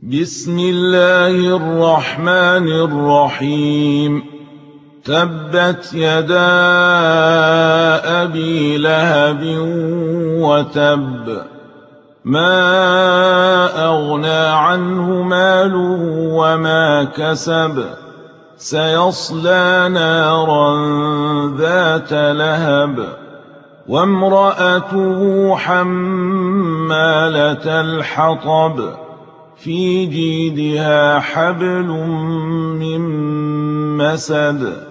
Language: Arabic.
بسم الله الرحمن الرحيم. تبت يدا أبي لهب وتب، ما أغنى عنه ماله وما كسب، سيصلى نارا ذات لهب، وامرأته حمالة الحطب، في جيدها حبل من مسد.